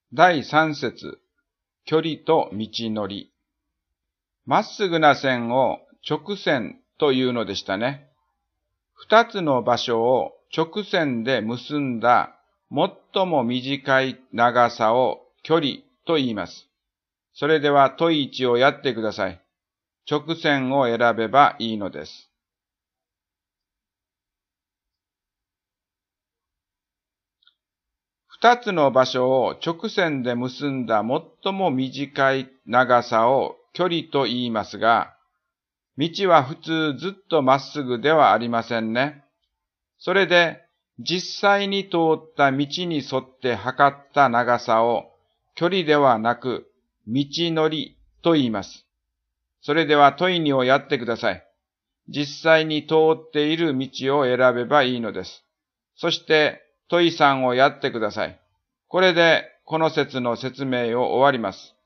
第3節、距離と道のり。まっすぐな線を直線というのでしたね。二つの場所を直線で結んだ最も短い長さを距離と言います。それでは問1をやってください。直線を選べばいいのです。二つの場所を直線で結んだ最も短い長さを距離と言いますが、道は普通ずっとまっすぐではありませんね。それで実際に通った道に沿って測った長さを距離ではなく道のりと言います。それでは問2をやってください。実際に通っている道を選べばいいのです。そして問3をやってください。これでこの節の説明を終わります。